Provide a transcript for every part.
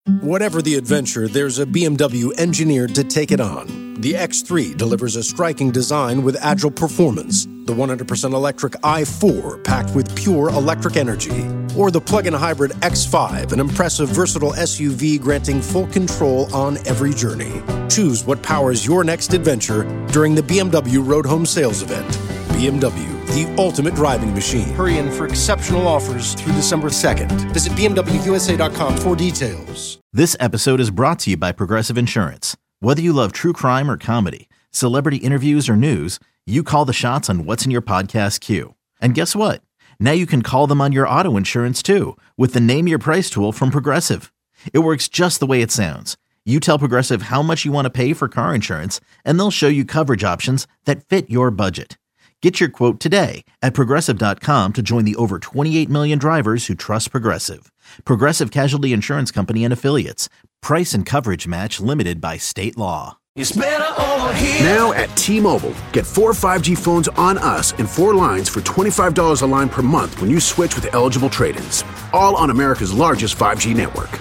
Whatever the adventure, there's a BMW engineered to take it on. The X3 delivers a striking design with agile performance. The 100% electric i4 packed with pure electric energy. Or the plug-in hybrid X5, an impressive versatile SUV granting full control on every journey. Choose what powers your next adventure during the BMW Road Home Sales Event. BMW, the ultimate driving machine. Hurry in for exceptional offers through December 2nd. Visit BMWUSA.com for details. This episode is brought to you by Progressive Insurance. Whether you love true crime or comedy, celebrity interviews or news, you call the shots on what's in your podcast queue. And guess what? Now you can call them on your auto insurance too with the Name Your Price tool from Progressive. It works just the way it sounds. You tell Progressive how much you want to pay for car insurance, and they'll show you coverage options that fit your budget. Get your quote today at Progressive.com to join the over 28 million drivers who trust Progressive. Progressive Casualty Insurance Company and Affiliates. Price and coverage match limited by state law. It's better over here. Now at T-Mobile, get 4 5G phones on us and 4 lines for $25 a line per month when you switch with eligible trade-ins. All on America's largest 5G network.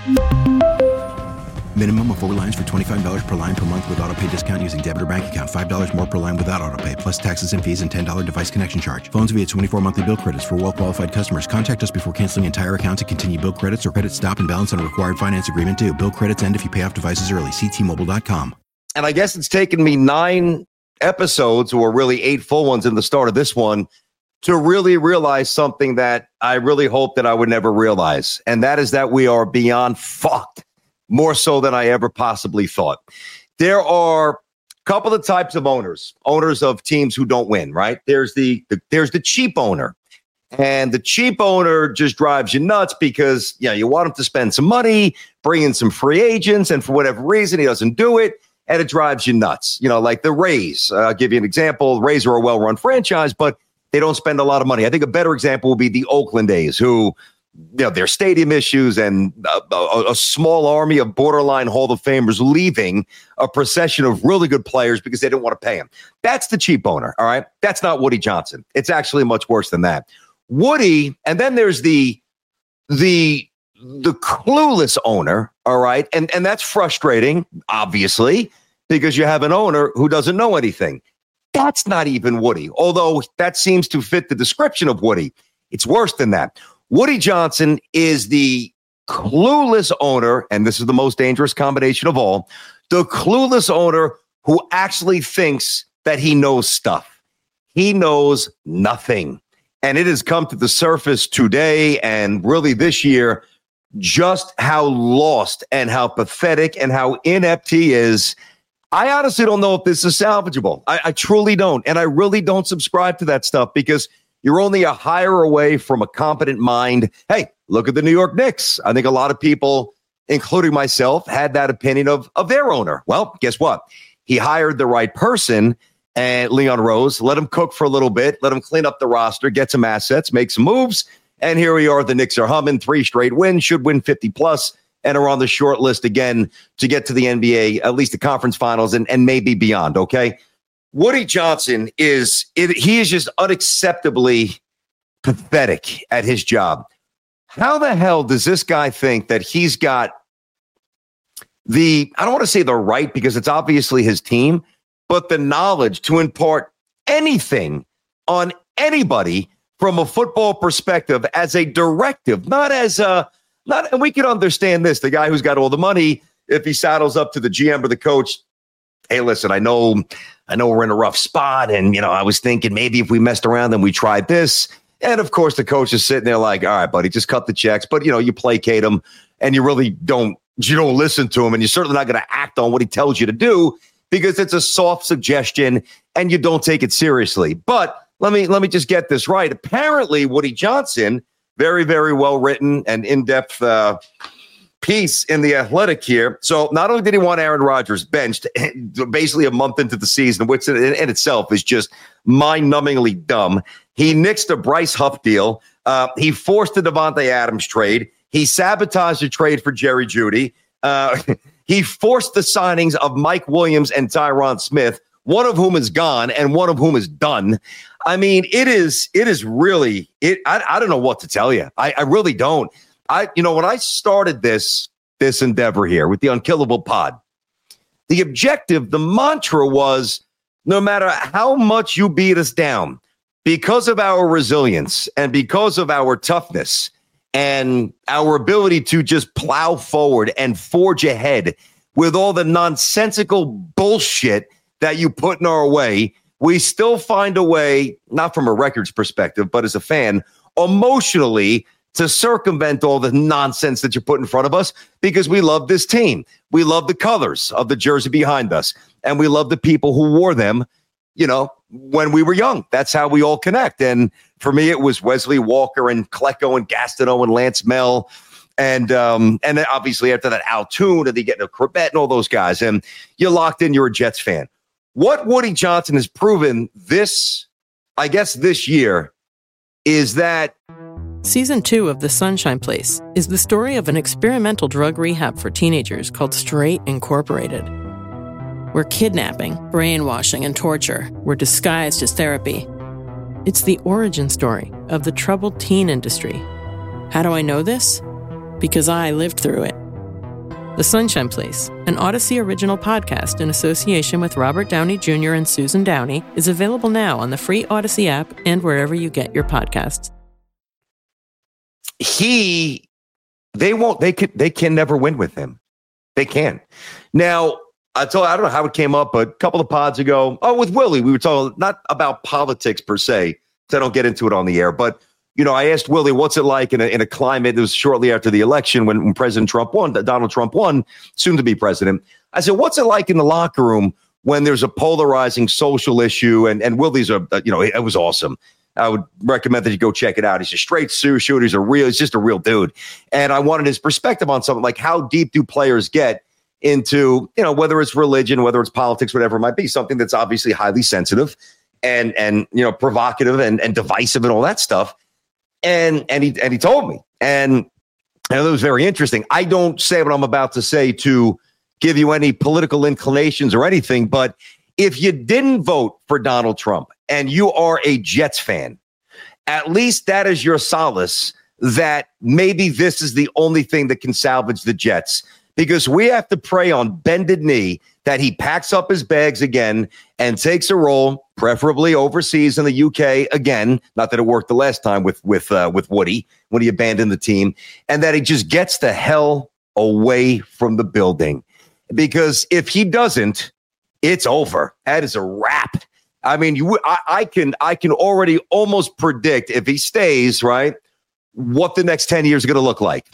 Minimum of 4 lines for $25 per line per month with autopay discount using debit or bank account. $5 more per line without autopay, plus taxes and fees and $10 device connection charge. Phones via 24 monthly bill credits for well-qualified customers. Contact us before canceling entire account to continue bill credits or credit stop and balance on a required finance agreement due. Bill credits end if you pay off devices early. See T-Mobile.com. And I guess it's taken me 9 episodes, or really 8 full ones in the start of this one, to really realize something that I really hoped that I would never realize. And that is that we are beyond fucked. More so than I ever possibly thought. There are a couple of types of owners of teams who don't win, right? There's the cheap owner. And the cheap owner just drives you nuts because, you want him to spend some money, bring in some free agents, and for whatever reason, he doesn't do it, and it drives you nuts. Like the Rays. I'll give you an example. The Rays are a well-run franchise, but they don't spend a lot of money. I think a better example would be the Oakland A's, who their stadium issues and a small army of borderline Hall of Famers leaving a procession of really good players because they didn't want to pay him. That's the cheap owner, all right? That's not Woody Johnson. It's actually much worse than that. Woody, and then there's the clueless owner, all right? And that's frustrating, obviously, because you have an owner who doesn't know anything. That's not even Woody, although that seems to fit the description of Woody. It's worse than that. Woody Johnson is the clueless owner, and this is the most dangerous combination of all, the clueless owner who actually thinks that he knows stuff. He knows nothing. And it has come to the surface today and really this year just how lost and how pathetic and how inept he is. I honestly don't know if this is salvageable. I truly don't. And I really don't subscribe to that stuff because you're only a hire away from a competent mind. Hey, look at the New York Knicks. I think a lot of people, including myself, had that opinion of their owner. Well, guess what? He hired the right person, and Leon Rose, let him cook for a little bit, let him clean up the roster, get some assets, make some moves. And here we are. The Knicks are humming, 3 straight wins, should win 50 plus, and are on the short list again to get to the NBA, at least the conference finals, and maybe beyond. Okay. Woody Johnson he is just unacceptably pathetic at his job. How the hell does this guy think that he's got I don't want to say the right because it's obviously his team, but the knowledge to impart anything on anybody from a football perspective as a directive, and we can understand this, the guy who's got all the money, if he saddles up to the GM or the coach, hey, listen, I know we're in a rough spot. And, I was thinking maybe if we messed around, then we tried this. And of course, the coach is sitting there like, all right, buddy, just cut the checks. But, you placate him and you really don't listen to him. And you're certainly not going to act on what he tells you to do because it's a soft suggestion and you don't take it seriously. But let me just get this right. Apparently, Woody Johnson, very, very well written and in-depth piece in The Athletic here. So not only did he want Aaron Rodgers benched basically a month into the season, which in itself is just mind-numbingly dumb, he nixed a Bryce Huff deal. He forced the Devontae Adams trade. He sabotaged a trade for Jerry Jeudy. He forced the signings of Mike Williams and Tyron Smith, one of whom is gone and one of whom is done. I mean, it is really, I don't know what to tell you. I really don't. When I started this this endeavor here with the Unkillable Pod. The objective, the mantra was, no matter how much you beat us down, because of our resilience and because of our toughness and our ability to just plow forward and forge ahead with all the nonsensical bullshit that you put in our way, we still find a way, not from a records perspective, but as a fan, emotionally to circumvent all the nonsense that you put in front of us because we love this team. We love the colors of the jersey behind us, and we love the people who wore them, you know, when we were young. That's how we all connect. And for me, it was Wesley Walker and Klecko and Gastineau and Lance Mel. And then obviously after that, Al Toon, and they get a Corbett and all those guys. And you're locked in, you're a Jets fan. What Woody Johnson has proven this year is that Season 2 of The Sunshine Place is the story of an experimental drug rehab for teenagers called Straight Incorporated, where kidnapping, brainwashing, and torture were disguised as therapy. It's the origin story of the troubled teen industry. How do I know this? Because I lived through it. The Sunshine Place, an Odyssey original podcast in association with Robert Downey Jr. and Susan Downey, is available now on the free Odyssey app and wherever you get your podcasts. They can never win with him. They can. Now, I don't know how it came up, but a couple of pods ago, with Willie, we were talking not about politics per se, so I don't get into it on the air, but you know, I asked Willie, what's it like in a climate that was shortly after the election when President Trump won, Donald Trump won, soon to be president. I said, what's it like in the locker room when there's a polarizing social issue? And Willie's it was awesome. I would recommend that you go check it out. He's a straight shooter. He's just a real dude. And I wanted his perspective on something like how deep do players get into, you know, whether it's religion, whether it's politics, whatever it might be, something that's obviously highly sensitive and you know, provocative and divisive and all that stuff. And he told me, and it was very interesting. I don't say what I'm about to say to give you any political inclinations or anything, but if you didn't vote for Donald Trump and you are a Jets fan, at least that is your solace that maybe this is the only thing that can salvage the Jets, because we have to pray on bended knee that he packs up his bags again and takes a role, preferably overseas in the UK again. Not that it worked the last time with Woody when he abandoned the team, and that he just gets the hell away from the building. Because if he doesn't, it's over. That is a wrap. I mean, I can already almost predict if he stays, right, what the next 10 years are going to look like.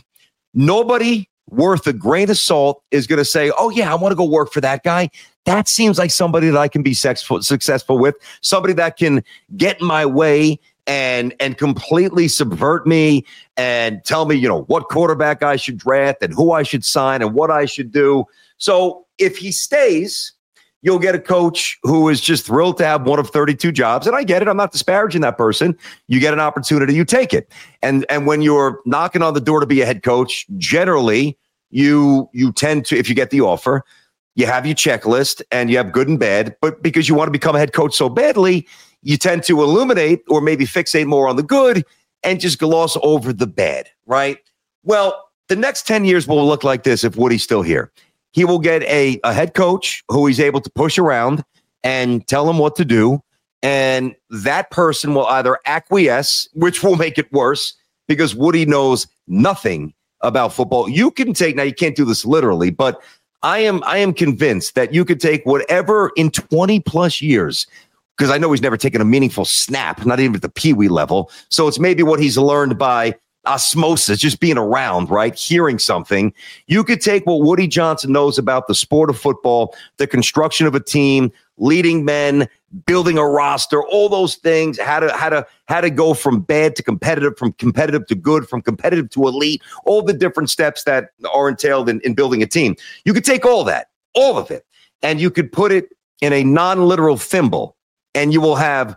Nobody worth a grain of salt is going to say, oh, yeah, I want to go work for that guy. That seems like somebody that I can be successful with, somebody that can get in my way and completely subvert me and tell me, you know, what quarterback I should draft and who I should sign and what I should do. So if he stays, you'll get a coach who is just thrilled to have one of 32 jobs. And I get it. I'm not disparaging that person. You get an opportunity, you take it. And when you're knocking on the door to be a head coach, generally you tend to, if you get the offer, you have your checklist and you have good and bad, but because you want to become a head coach so badly, you tend to illuminate or maybe fixate more on the good and just gloss over the bad, right? Well, the next 10 years will look like this if Woody's still here. He will get a head coach who he's able to push around and tell him what to do. And that person will either acquiesce, which will make it worse because Woody knows nothing about football. You can take, now you can't do this literally, but I am convinced that you could take whatever in 20 plus years, because I know he's never taken a meaningful snap, not even at the peewee level. So it's maybe what he's learned by osmosis, just being around, right? Hearing something. You could take what Woody Johnson knows about the sport of football, the construction of a team, leading men, building a roster, all those things, how to go from bad to competitive, from competitive to good, from competitive to elite, all the different steps that are entailed in building a team. You could take all that, all of it, and you could put it in a non-literal thimble, and you will have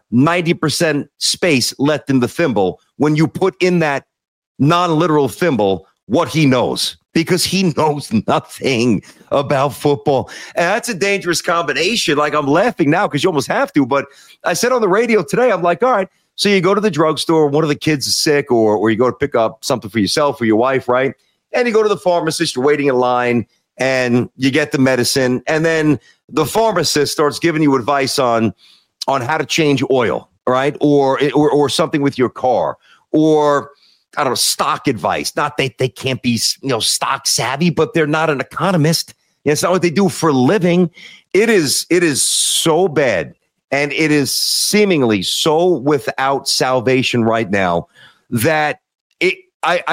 90% space left in the thimble when you put in that non-literal thimble what he knows, because he knows nothing about football. And that's a dangerous combination. Like, I'm laughing now because you almost have to, but I said on the radio today, I'm like, all right, so you go to the drugstore, one of the kids is sick, or you go to pick up something for yourself or your wife, right? And you go to the pharmacist, you're waiting in line, and you get the medicine. And then the pharmacist starts giving you advice on how to change oil, right? Or something with your car, or I don't know, stock advice. Not that they can't be, stock savvy, but they're not an economist. It's not what they do for a living. It is so bad, and it is seemingly so without salvation right now that I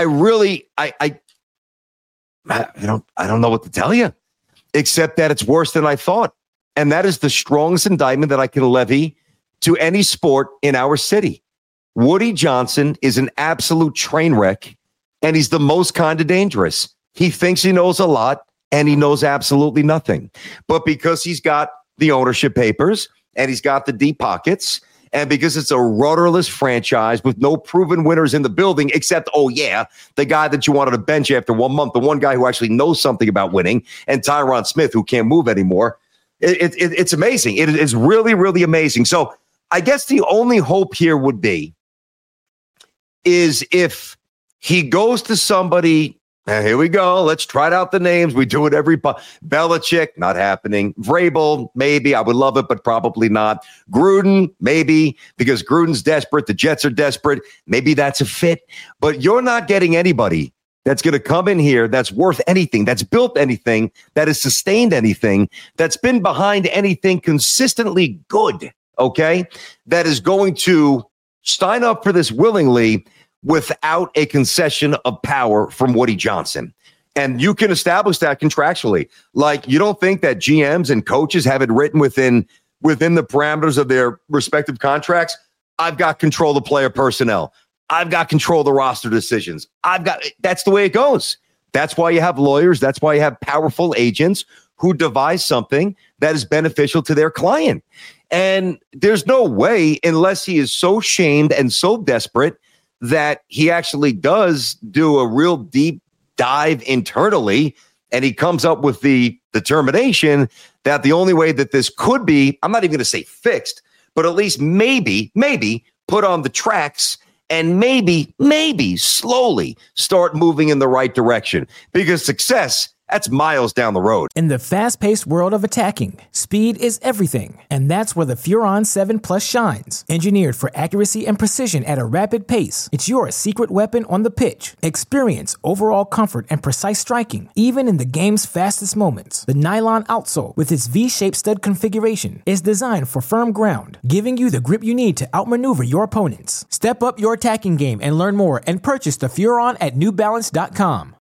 don't know what to tell you, except that it's worse than I thought. And that is the strongest indictment that I can levy to any sport in our city. Woody Johnson is an absolute train wreck, and he's the most kind of dangerous. He thinks he knows a lot, and he knows absolutely nothing. But because he's got the ownership papers, and he's got the deep pockets, and because it's a rudderless franchise with no proven winners in the building, except, the guy that you wanted to bench after 1 month, the one guy who actually knows something about winning, and Tyron Smith, who can't move anymore. It's amazing. It is really, really amazing. So I guess the only hope here would be is if he goes to somebody, here we go, let's trot out the names. We do it every Belichick, not happening. Vrabel, maybe. I would love it, but probably not. Gruden, maybe, because Gruden's desperate. The Jets are desperate. Maybe that's a fit. But you're not getting anybody that's going to come in here that's worth anything, that's built anything, that has sustained anything, that's been behind anything consistently good, okay? That is going to sign up for this willingly without a concession of power from Woody Johnson. And you can establish that contractually. Like, you don't think that GMs and coaches have it written within the parameters of their respective contracts? I've got control of player personnel. I've got control of the roster decisions. That's the way it goes. That's why you have lawyers. That's why you have powerful agents who devise something that is beneficial to their client. And there's no way, unless he is so shamed and so desperate that he actually does do a real deep dive internally, and he comes up with the determination that the only way that this could be, I'm not even going to say fixed, but at least maybe put on the tracks and maybe slowly start moving in the right direction, because success, that's miles down the road. In the fast-paced world of attacking, speed is everything, and that's where the Furon 7 Plus shines. Engineered for accuracy and precision at a rapid pace, it's your secret weapon on the pitch. Experience overall comfort and precise striking, even in the game's fastest moments. The nylon outsole, with its V-shaped stud configuration, is designed for firm ground, giving you the grip you need to outmaneuver your opponents. Step up your attacking game and learn more, and purchase the Furon at NewBalance.com.